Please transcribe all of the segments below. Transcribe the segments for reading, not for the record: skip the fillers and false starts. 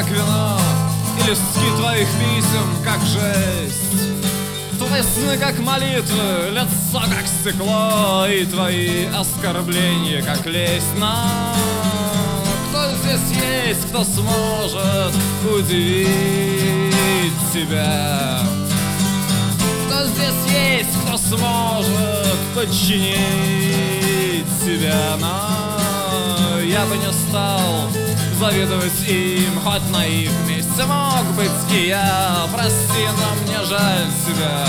как вино, и листки твоих писем, как жесть. Твои сны, как молитвы, лицо, как стекло, и твои оскорбления, как лесть. Но кто здесь есть, кто сможет удивить тебя? Кто здесь есть, кто сможет подчинить себя? Но я бы не стал завидовать им, хоть на их месте мог быть и я. Прости, но мне жаль себя.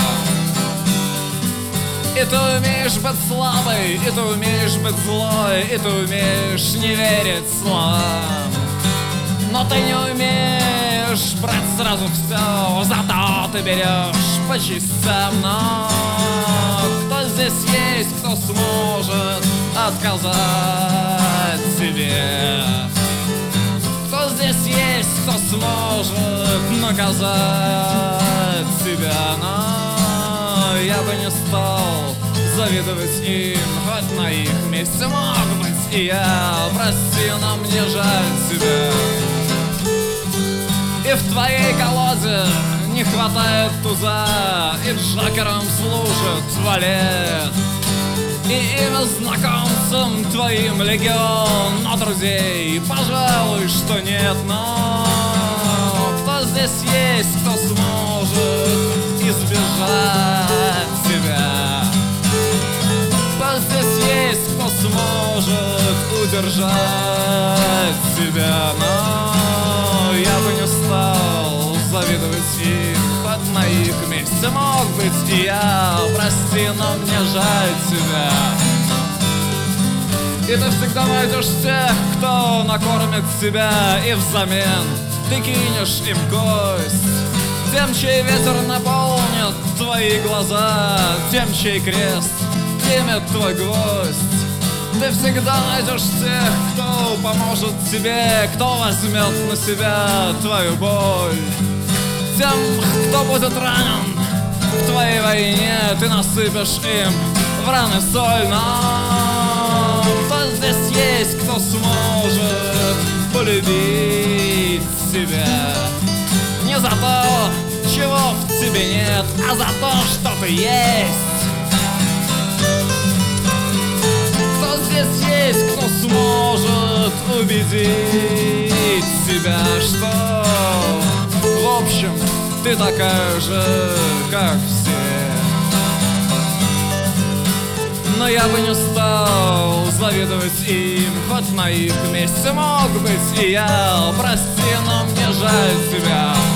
И ты умеешь быть слабой, и ты умеешь быть злой, и ты умеешь не верить словам. Но ты не умеешь брать сразу все, зато ты берешь по частям. Но кто здесь есть, кто сможет отказать тебе? Кто здесь есть, кто сможет наказать себя? Но я бы не стал завидовать им, хоть на их месте мог быть и я. Прости, но мне жаль тебя. И в твоей колоде не хватает туза, и джокером служит валет. И имя знакомцам твоим легион, но друзей, пожалуй, что нет. Но кто здесь есть, кто сможет избежать тебя? Кто здесь есть, кто сможет удержать тебя? Но я бы не стал завидовать им, хоть на их месте мог быть и я. Прости, но мне жаль тебя. И ты всегда найдешь тех, кто накормит тебя, и взамен ты кинешь им кость. Тем, чей ветер наполнит твои глаза, тем, чей крест примет твой гвоздь. Ты всегда найдешь тех, кто поможет тебе, кто возьмет на себя твою боль. Тем, кто будет ранен в твоей войне, ты насыпешь им в раны соль. Но кто здесь есть, кто сможет полюбить тебя? Не за то, чего в тебе нет, а за то, что ты есть. Кто здесь есть, кто сможет убедить себя, что в общем ты такая же, как все? Но я бы не стал завидовать им, хоть на их месте мог быть и я. Прости, но мне жаль тебя.